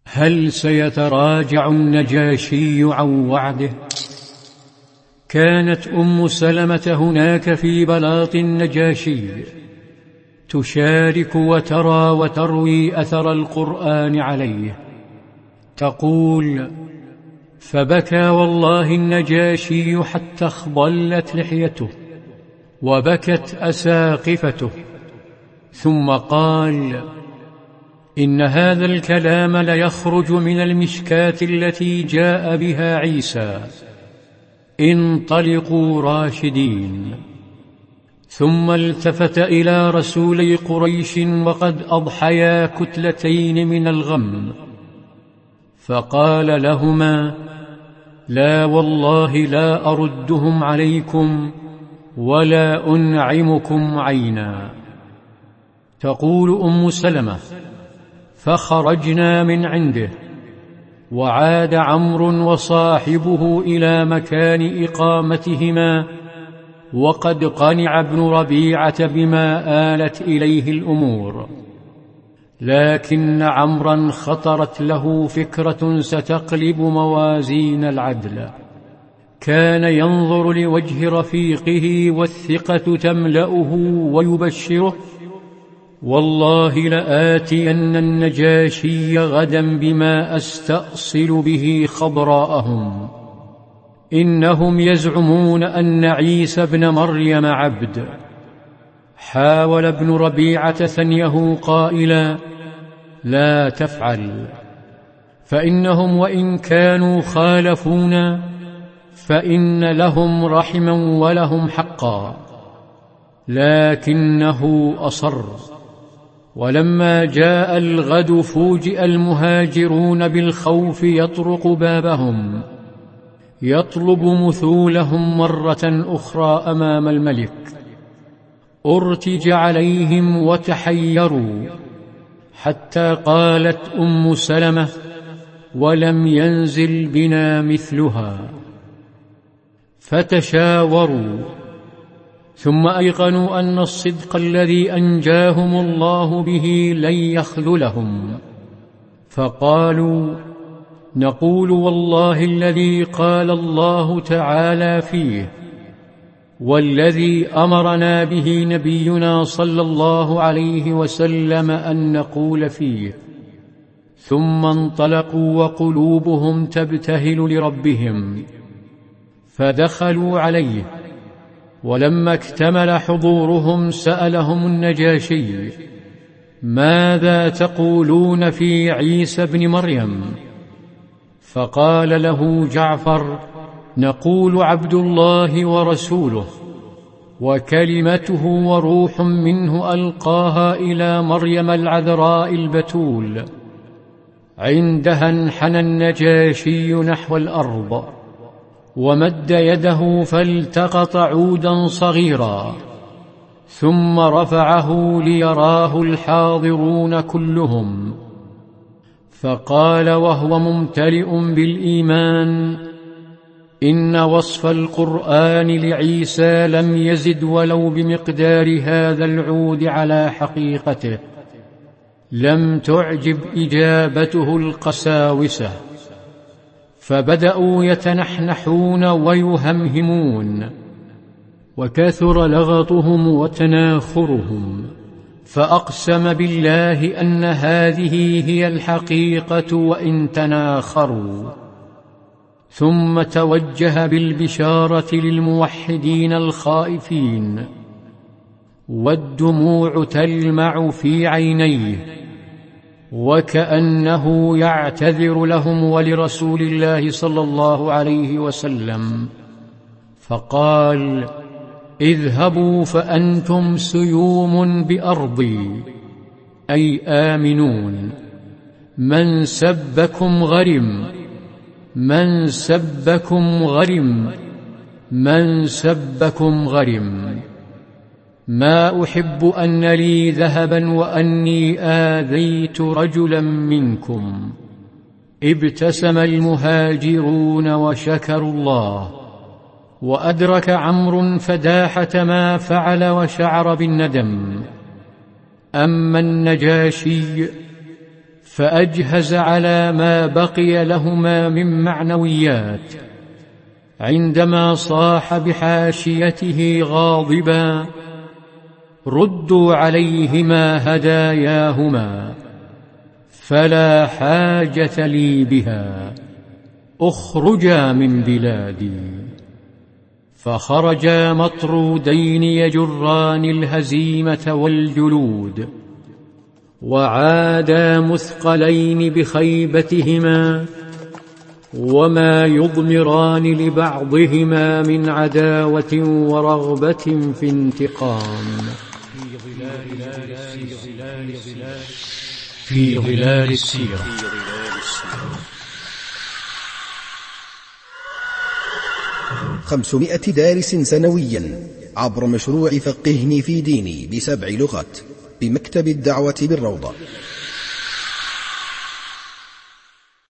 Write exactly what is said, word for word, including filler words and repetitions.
هل سيتراجع النجاشي عن وعده؟ كانت أم سلمة هناك في بلاط النجاشي تشارك وترى وتروي أثر القرآن عليه. تقول: فبكى والله النجاشي حتى اخضلت لحيته وبكت أساقفته، ثم قال: إن هذا الكلام ليخرج من المشكاة التي جاء بها عيسى، انطلقوا راشدين. ثم التفت إلى رسولي قريش وقد أضحيا كتلتين من الغم، فقال لهما: لا والله لا أردهم عليكم ولا أنعمكم عينا. تقول أم سلمة: فخرجنا من عنده، وعاد عمرو وصاحبه إلى مكان إقامتهما، وقد قنع ابن ربيعة بما آلت إليه الأمور، لكن عمرا خطرت له فكرة ستقلب موازين العدل. كان ينظر لوجه رفيقه والثقة تملأه ويبشره: والله لآتين النجاشي غدا بما أستأصل به خضراءهم، إنهم يزعمون أن عيسى ابن مريم عبد. حاول ابن ربيعة ثنيه قائلا: لا تفعل، فإنهم وإن كانوا خالفونا فإن لهم رحما ولهم حقا. لكنه أصر، ولما جاء الغد فوجئ المهاجرون بالخوف يطرق بابهم يطلب مثولهم مرة أخرى أمام الملك. أرتج عليهم وتحيروا، حتى قالت أم سلمة: ولم ينزل بنا مثلها. فتشاوروا، ثم أيقنوا أن الصدق الذي أنجاهم الله به لن يخذلهم، فقالوا: نقول والله الذي قال الله تعالى فيه والذي أمرنا به نبينا صلى الله عليه وسلم أن نقول فيه. ثم انطلقوا وقلوبهم تبتهل لربهم، فدخلوا عليه، ولما اكتمل حضورهم سألهم النجاشي: ماذا تقولون في عيسى ابن مريم؟ فقال له جعفر: نقول عبد الله ورسوله، وكلمته وروح منه ألقاها إلى مريم العذراء البتول. عندها انحنى النجاشي نحو الأرض، ومد يده فالتقط عودا صغيرا، ثم رفعه ليراه الحاضرون كلهم، فقال وهو ممتلئ بالإيمان: إن وصف القرآن لعيسى لم يزد ولو بمقدار هذا العود على حقيقته. لم تعجب إجابته القساوسة، فبدأوا يتنحنحون ويهمهمون، وكثر لغطهم وتناخرهم، فأقسم بالله أن هذه هي الحقيقة وإن تناخروا. ثم توجه بالبشارة للموحدين الخائفين، والدموع تلمع في عينيه، وكأنه يعتذر لهم ولرسول الله صلى الله عليه وسلم، فقال: اذهبوا فأنتم سيوم بأرضي، أي آمنون. من سبكم غرم، من سبكم غرم، من سبكم غرم. ما أحب أن لي ذهبا وأني آذيت رجلا منكم. ابتسم المهاجرون وشكروا الله، وأدرك عمرو فداحة ما فعل وشعر بالندم. أما النجاشي فأجهز على ما بقي لهما من معنويات عندما صاح بحاشيته غاضبا: ردوا عليهما هداياهما فلا حاجة لي بها، اخرجا من بلادي. فخرجا مطرودين يجران الهزيمة والجلود، وعادا مثقلين بخيبتهما، وما يضمران لبعضهما من عداوة ورغبة في انتقام. في ظلال السيرة. خمسمائة دارس سنويا عبر مشروع فقهني في ديني بسبع لغات بمكتب الدعوة بالروضة.